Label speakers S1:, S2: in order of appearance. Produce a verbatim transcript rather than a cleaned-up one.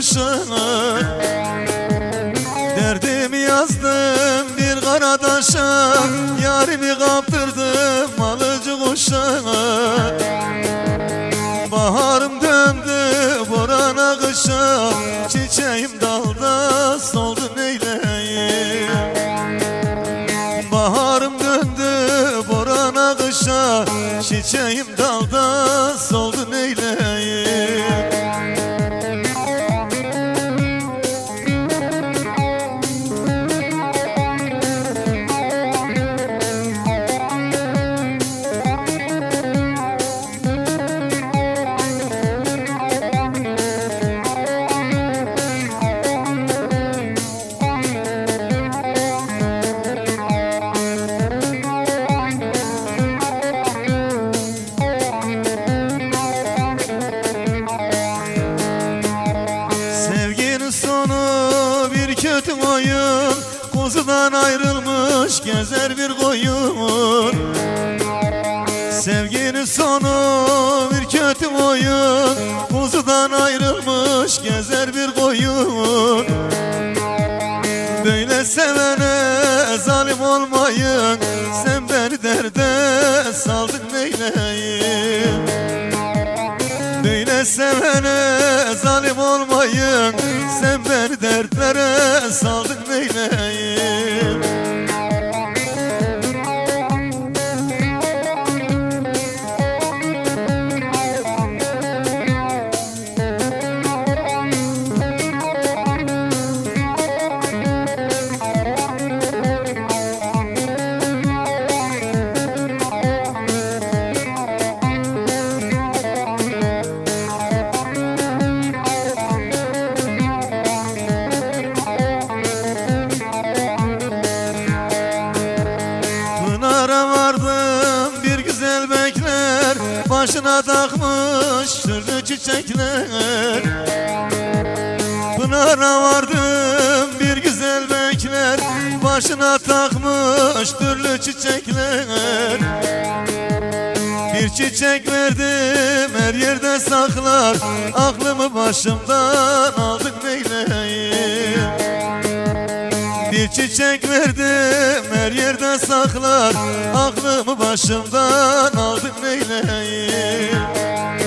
S1: kuşağı. Derdimi yazdım bir karadaşa, yarimi kaptırdım alıcı kuşağı. Baharım döndü borana kışa, çiçeğim dalda soldu neyleyim. Baharım döndü borana kışa, çiçeğim dalda soldu neyleyim. Kötü oyun, kuzudan ayrılmış gezer bir koyun. Sevginin sonu bir kötü oyun, kuzudan ayrılmış gezer bir koyun. Böyle sevene zalim olmayın, sen beni derde saldın neyleyim. Böyle sevene zalim olmayın, sen beni dertlere saldın neyleyim. Vardım bir güzel bekler, başına takmış türlü çiçekler. Pınar'a vardım bir güzel bekler, başına takmış türlü çiçekler. Bir çiçek verdim her yerde saklar, aklımı başımdan aldın neyleyim. Bir çiçek verdim her yerde saklar, aklımı başımdan aldın neyleyim.